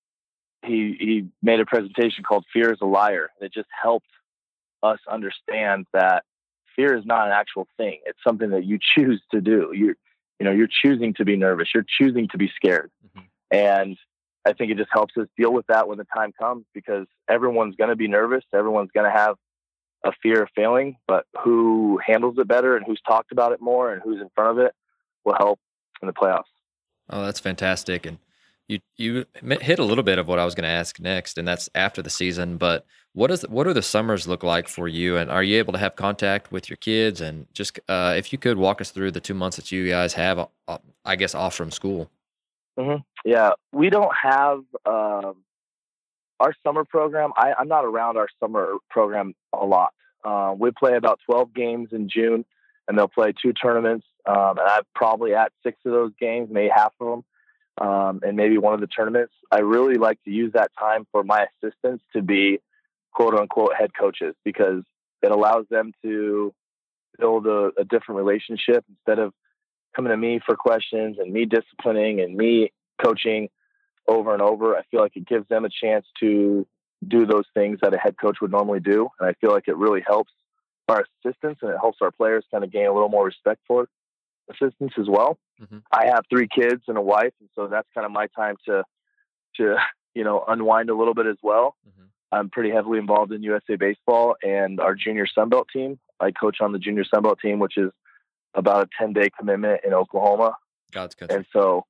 Speaker 1: he, he made a presentation called Fear is a Liar. And it just helped us understand that fear is not an actual thing. It's something that you choose to do. You're, you know, you're choosing to be nervous. You're choosing to be scared. Mm-hmm. And I think it just helps us deal with that when the time comes, because everyone's going to be nervous. Everyone's going to have a fear of failing, but who handles it better and who's talked about it more and who's in front of it will help in the playoffs.
Speaker 2: Oh, that's fantastic. And you, you hit a little bit of what I was going to ask next, and that's after the season, but what is, what do the summers look like for you? And are you able to have contact with your kids? And just, uh, if you could walk us through the two months that you guys have, uh, I guess, off from school.
Speaker 1: Mm-hmm. Yeah, we don't have, um, our summer program. I, I'm not around our summer program a lot. Uh, we play about twelve games in June, and they'll play two tournaments. Um, and I'm probably at six of those games, maybe half of them, um, and maybe one of the tournaments. I really like to use that time for my assistants to be quote unquote head coaches, because it allows them to build a, a different relationship instead of coming to me for questions and me disciplining and me coaching over and over. I feel like it gives them a chance to do those things that a head coach would normally do. And I feel like it really helps our assistants, and it helps our players kind of gain a little more respect for assistants as well. Mm-hmm. I have three kids and a wife, and so that's kind of my time to, to, you know, unwind a little bit as well. Mm-hmm. I'm pretty heavily involved in U S A Baseball and our junior Sunbelt team. I coach on the junior Sunbelt team, which is about a ten day commitment in Oklahoma.
Speaker 2: God's country.
Speaker 1: And so,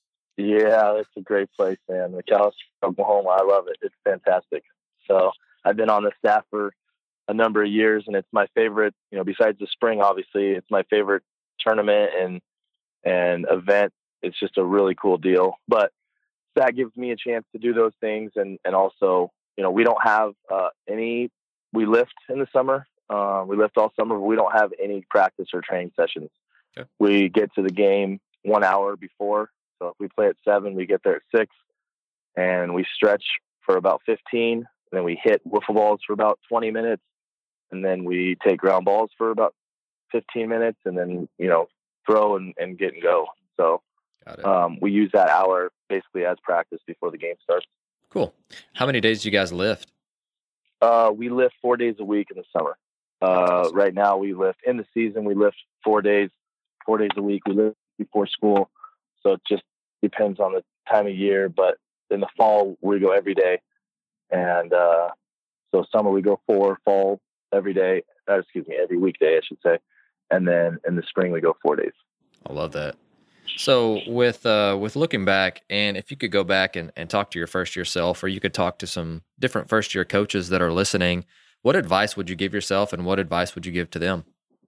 Speaker 1: yeah, it's a great place, man. McAlester, Oklahoma. I love it. It's fantastic. So I've been on the staff for a number of years, and it's my favorite, you know, besides the spring, obviously, it's my favorite tournament and, and event. It's just a really cool deal. But that gives me a chance to do those things. And, and also, you know, we don't have uh, any, we lift in the summer. Uh, we lift all summer, but we don't have any practice or training sessions. Okay. We get to the game one hour before. So if we play at seven, we get there at six, and we stretch for about fifteen. And then we hit wiffle balls for about twenty minutes. And then we take ground balls for about fifteen minutes, and then, you know, throw and, and get and go. So um, we use that hour basically as practice before the game starts.
Speaker 2: Cool. How many days do you guys lift?
Speaker 1: Uh, we lift four days a week in the summer. Uh, awesome. Right now we lift in the season. We lift four days, four days a week. We lift before school. So it just depends on the time of year, but in the fall we go every day. And uh, so summer we go four, fall every day, uh, excuse me, every weekday, I should say. And then in the spring we go four days.
Speaker 2: I love that. So with uh, with looking back, and if you could go back and, and talk to your first year self, or you could talk to some different first year coaches that are listening, what advice would you give yourself, and what advice would you give to them?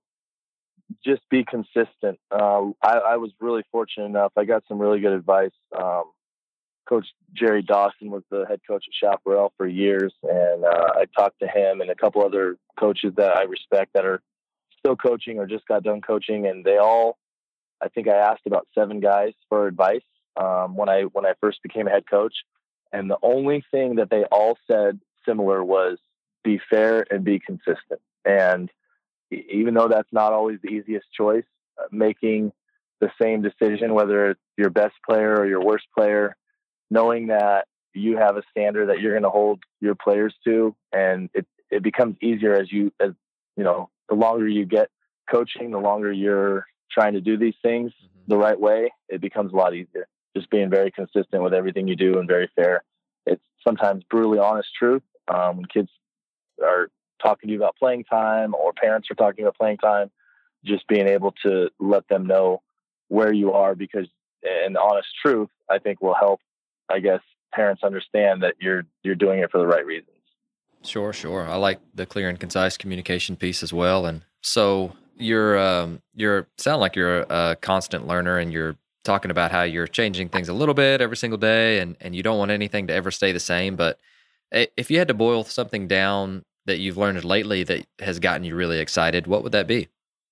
Speaker 1: Just be consistent. Uh, I, I was really fortunate enough. I got some really good advice. Um, Coach Jerry Dawson was the head coach at Chaparral for years, and uh, I talked to him and a couple other coaches that I respect that are still coaching or just got done coaching, and they all, I think I asked about seven guys for advice um, when I when I first became a head coach, and the only thing that they all said similar was be fair and be consistent. And even though that's not always the easiest choice, uh, making the same decision, whether it's your best player or your worst player, knowing that you have a standard that you're going to hold your players to, and it, it becomes easier as you, as you know, the longer you get coaching, the longer you're trying to do these things mm-hmm. the right way, it becomes a lot easier. Just being very consistent with everything you do and very fair. It's sometimes brutally honest truth. Um, when kids are talking to you about playing time, or parents are talking about playing time, just being able to let them know where you are, because, and honest truth, I think will help, I guess, parents understand that you're you're doing it for the right reasons.
Speaker 2: Sure, sure. I like the clear and concise communication piece as well. And so you're um, you're sound like you're a, a constant learner, and you're talking about how you're changing things a little bit every single day, and and you don't want anything to ever stay the same. But if you had to boil something down that you've learned lately that has gotten you really excited, what would that be?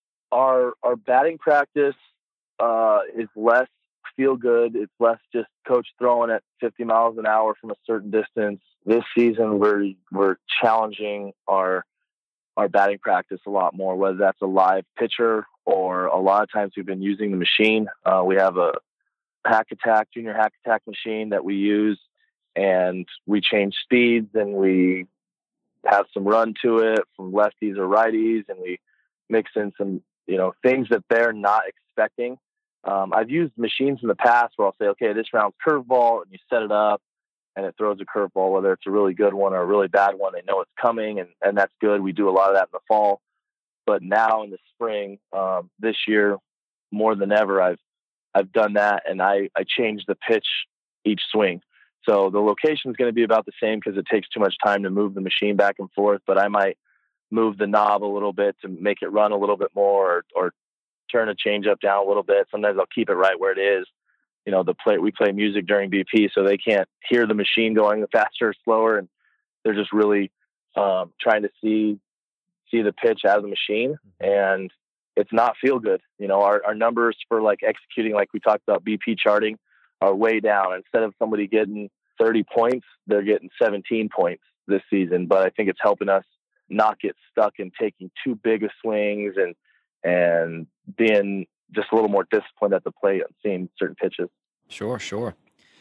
Speaker 1: Our our batting practice uh, is less feel good. It's less just coach throwing at fifty miles an hour from a certain distance. This season, we're we're challenging our our batting practice a lot more, whether that's a live pitcher or a lot of times we've been using the machine. Uh, we have a hack attack, junior hack attack machine that we use, and we change speeds and we have some run to it from lefties or righties, and we mix in some, you know, things that they're not expecting. Um, I've used machines in the past where I'll say, okay, this round's curveball, and you set it up and it throws a curveball, whether it's a really good one or a really bad one. They know it's coming, and, and that's good. We do a lot of that in the fall. But now in the spring, um, this year, more than ever, I've I've done that, and I, I change the pitch each swing. So the location is going to be about the same because it takes too much time to move the machine back and forth, but I might move the knob a little bit to make it run a little bit more, or, or turn a changeup down a little bit. Sometimes I'll keep it right where it is. You know, the play, we play music during B P, so they can't hear the machine going faster or slower, and they're just really um, trying to see see the pitch out of the machine, and it's not feel good. You know, our, our numbers for like executing, like we talked about B P charting, are way down. Instead of somebody getting thirty points, they're getting seventeen points this season. But I think it's helping us not get stuck in taking too big of swings and and being just a little more disciplined at the plate and seeing certain pitches.
Speaker 2: Sure, sure.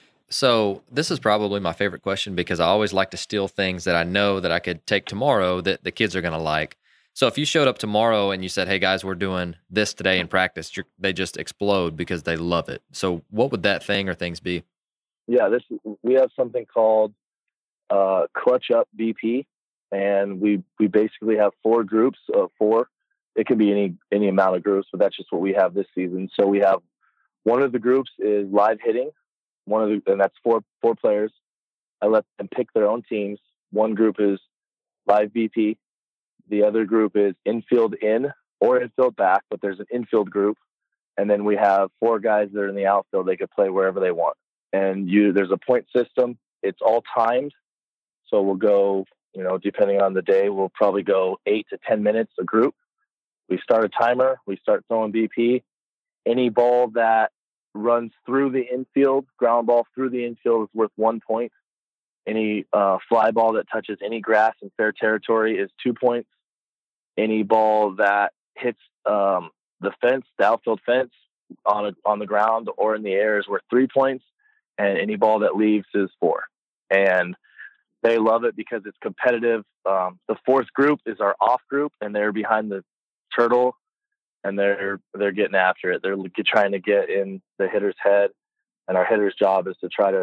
Speaker 2: So this is probably my favorite question because I always like to steal things that I know that I could take tomorrow that the kids are going to like. So if you showed up tomorrow and you said, hey guys, we're doing this today in practice, they just explode because they love it. So what would that thing or things be?
Speaker 1: Yeah, this we have something called uh, Clutch Up B P, and we we basically have four groups of four. It can be any any amount of groups, but that's just what we have this season. So we have one of the groups is live hitting, one of the, and that's four four players. I let them pick their own teams. One group is live B P. The other group is infield in or infield back, but there's an infield group. And then we have four guys that are in the outfield. They could play wherever they want. And you, there's a point system. It's all timed. So we'll go, you know, depending on the day, we'll probably go eight to ten minutes a group. We start a timer. We start throwing B P. Any ball that runs through the infield, ground ball through the infield, is worth one point. Any uh, fly ball that touches any grass in fair territory is two points. Any ball that hits um, the fence, the outfield fence, on a, on the ground or in the air is worth three points. And any ball that leaves is four. And they love it because it's competitive. Um, the fourth group is our off group, and they're behind the turtle, and they're they're getting after it. They're trying to get in the hitter's head, and our hitter's job is to try to just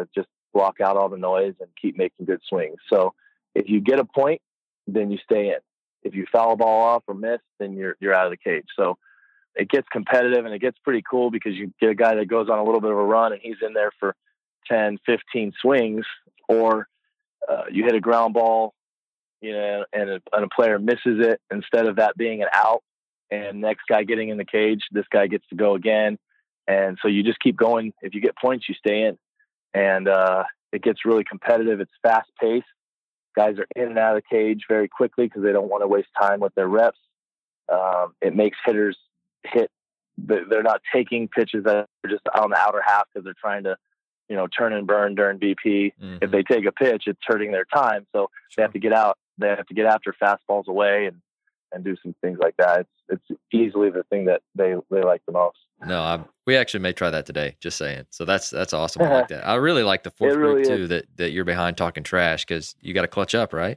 Speaker 1: block out all the noise and keep making good swings. So if you get a point, then you stay in. If you foul a ball off or miss, then you're you're out of the cage. So it gets competitive and it gets pretty cool because you get a guy that goes on a little bit of a run and he's in there for ten, fifteen swings, or uh, you hit a ground ball, you know, and a, and a player misses it. Instead of that being an out and next guy getting in the cage, this guy gets to go again. And so you just keep going. If you get points, you stay in. And uh, it gets really competitive. It's fast paced. Guys are in and out of the cage very quickly because they don't want to waste time with their reps. Um, it makes hitters hit. They're not taking pitches that are just on the outer half because they're trying to, you know, turn and burn during B P. Mm-hmm. If they take a pitch, it's hurting their time. So sure. they have to get out. They have to get after fastballs away and, and do some things like that. It's it's easily the thing that they, they like the most.
Speaker 2: No, I, we actually may try that today. Just saying. So that's that's awesome. I like that. I really like the fourth really group too. Is. That that you're behind talking trash because you got to clutch up, right?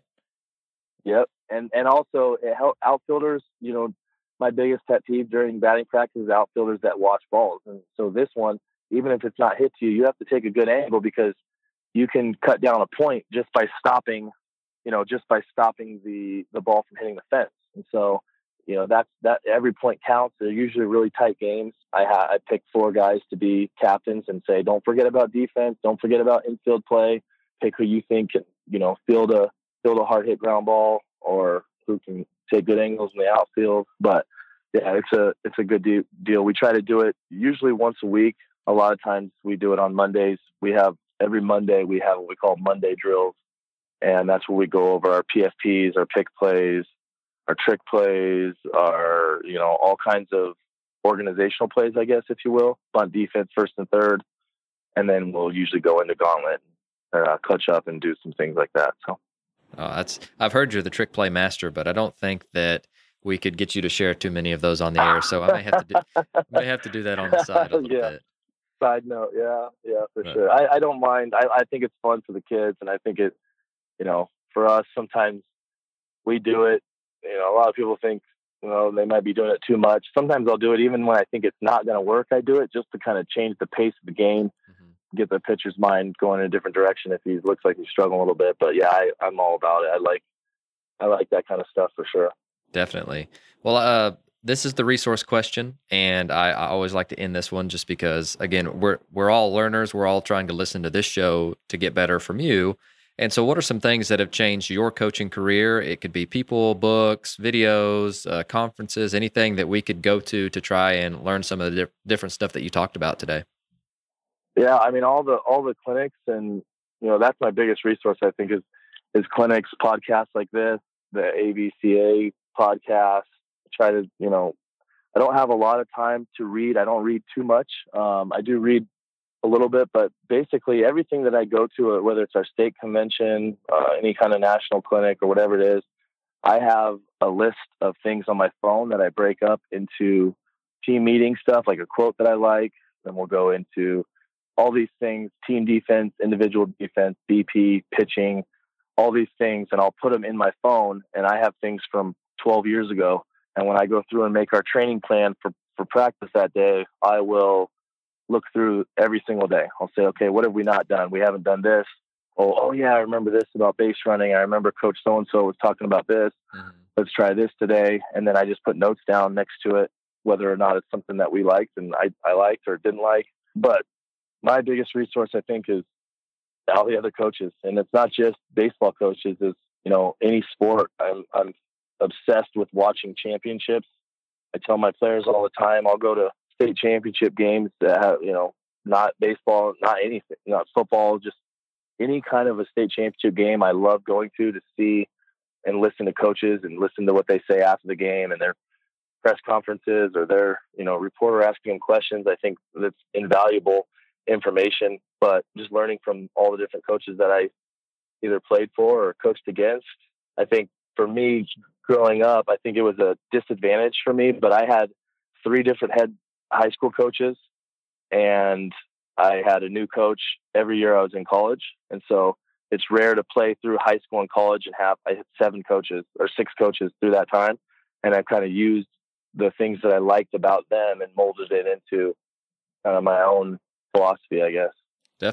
Speaker 1: Yep, and and also it help outfielders. You know, my biggest pet peeve during batting practice is outfielders that watch balls. And so this one, even if it's not hit to you, you have to take a good angle because you can cut down a point just by stopping. You know, just by stopping the the ball from hitting the fence. And so, you know, that's that every point counts. They're usually really tight games. I ha- I pick four guys to be captains and say, don't forget about defense. Don't forget about infield play. Pick who you think can, you know, field a field a hard hit ground ball or who can take good angles in the outfield. But yeah, it's a it's a good de- deal. We try to do it usually once a week. A lot of times we do it on Mondays. We have every Monday we have what we call Monday drills, and that's where we go over our P F Ps, our pick plays, our trick plays, our, you know, all kinds of organizational plays, I guess, if you will, on defense, first and third. And then we'll usually go into gauntlet, uh, clutch up and do some things like that. So,
Speaker 2: oh, that's, I've heard you're the trick play master, but I don't think that we could get you to share too many of those on the air. So I may have to do, may have to do that on the side a little
Speaker 1: yeah.
Speaker 2: bit.
Speaker 1: Side note. Yeah. Yeah, for
Speaker 2: right.
Speaker 1: sure. I, I don't mind. I, I think it's fun for the kids. And I think it, you know, for us, sometimes we do it. You know, a lot of people think, you know, they might be doing it too much. Sometimes I'll do it even when I think it's not going to work. I do it just to kind of change the pace of the game, mm-hmm. get the pitcher's mind going in a different direction if he looks like he's struggling a little bit. But yeah, I, I'm all about it. I like, I like that kind of stuff for sure.
Speaker 2: Definitely. Well, uh, this is the resource question, and I, I always like to end this one just because, again, we're we're all learners. We're all trying to listen to this show to get better from you. And so what are some things that have changed your coaching career? It could be people, books, videos, uh, conferences, anything that we could go to to try and learn some of the diff- different stuff that you talked about today.
Speaker 1: Yeah, I mean, all the all the clinics, and, you know, that's my biggest resource, I think, is is clinics, podcasts like this, the A B C A podcast. I try to, you know, I don't have a lot of time to read. I don't read too much. Um, I do read a little bit, but basically everything that I go to, whether it's our state convention, uh, any kind of national clinic or whatever it is, I have a list of things on my phone that I break up into team meeting stuff, like a quote that I like. Then we'll go into all these things, team defense, individual defense, B P, pitching, all these things. And I'll put them in my phone, and I have things from twelve years ago. And when I go through and make our training plan for, for practice that day, I will look through every single day. I'll say, okay, what have we not done? We haven't done this. Oh, oh yeah, I remember this about base running. I remember Coach so-and-so was talking about this. Mm-hmm. Let's try this today. And then I just put notes down next to it, whether or not it's something that we liked and I, I liked or didn't like. But my biggest resource, I think, is all the other coaches. And it's not just baseball coaches. It's, you know, any sport. I'm, I'm obsessed with watching championships. I tell my players all the time, I'll go to state championship games that have, you know, not baseball, not anything, not football, just any kind of a state championship game. I love going to to see and listen to coaches and listen to what they say after the game and their press conferences or their, you know, reporter asking them questions. I think that's invaluable information, but just learning from all the different coaches that I either played for or coached against. I think for me growing up, I think it was a disadvantage for me, but I had three different head high school coaches, and I had a new coach every year I was in college. And so it's rare to play through high school and college and have, I had seven coaches or six coaches through that time. And I kind of used the things that I liked about them and molded it into kind of my own philosophy, I guess.
Speaker 2: Definitely.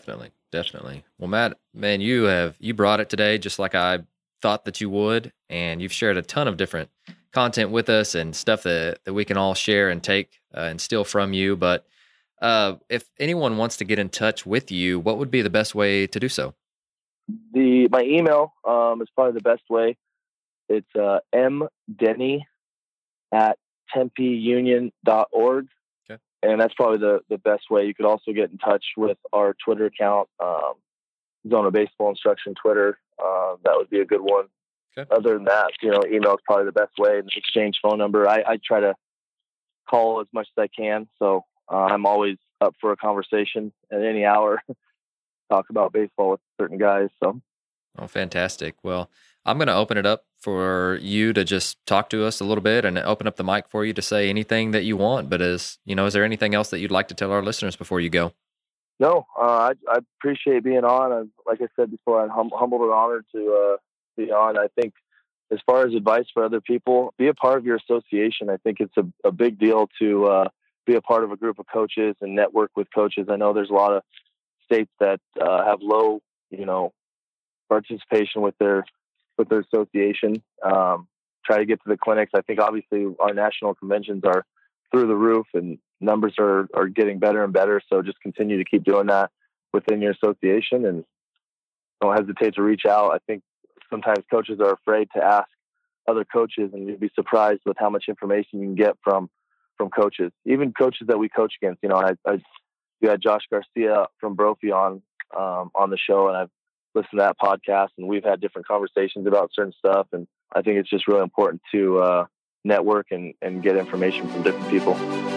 Speaker 2: Definitely. Well, Matt, man, you have you brought it today just like I thought that you would, and you've shared a ton of different content with us and stuff that, that we can all share and take uh, and steal from you. But uh, if anyone wants to get in touch with you, what would be the best way to do so?
Speaker 1: The my email um, is probably the best way. It's uh, mdenny at tempe union dot org.
Speaker 2: Okay.
Speaker 1: And that's probably the, the best way. You could also get in touch with our Twitter account, um, Zona Baseball Instruction Twitter. Uh, that would be a good one.
Speaker 2: Okay.
Speaker 1: Other than that, you know, email is probably the best way. And exchange phone number. I, I try to call as much as I can. So uh, I'm always up for a conversation at any hour. Talk about baseball with certain guys. So,
Speaker 2: oh, fantastic. Well, I'm going to open it up for you to just talk to us a little bit and open up the mic for you to say anything that you want. But is, you know, is there anything else that you'd like to tell our listeners before you go?
Speaker 1: No, uh, I, I appreciate being on. I, like I said before, I'm hum- humbled and honored to uh, be on. I think as far as advice for other people, be a part of your association. I think it's a, a big deal to uh, be a part of a group of coaches and network with coaches. I know there's a lot of states that uh, have low, you know, participation with their with their association. Um, try to get to the clinics. I think obviously our national conventions are through the roof and numbers are, are getting better and better. So just continue to keep doing that within your association and don't hesitate to reach out. I think sometimes coaches are afraid to ask other coaches, and you'd be surprised with how much information you can get from, from coaches, even coaches that we coach against. You know, I, I we had Josh Garcia from Brophy on, um, on the show, and I've listened to that podcast, and we've had different conversations about certain stuff. And I think it's just really important to uh, network and, and get information from different people.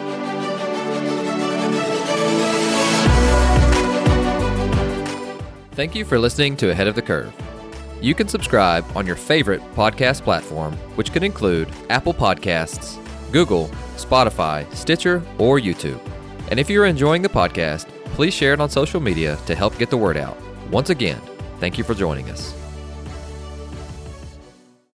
Speaker 2: Thank you for listening to Ahead of the Curve. You can subscribe on your favorite podcast platform, which could include Apple Podcasts, Google, Spotify, Stitcher, or YouTube. And if you're enjoying the podcast, please share it on social media to help get the word out. Once again, thank you for joining us.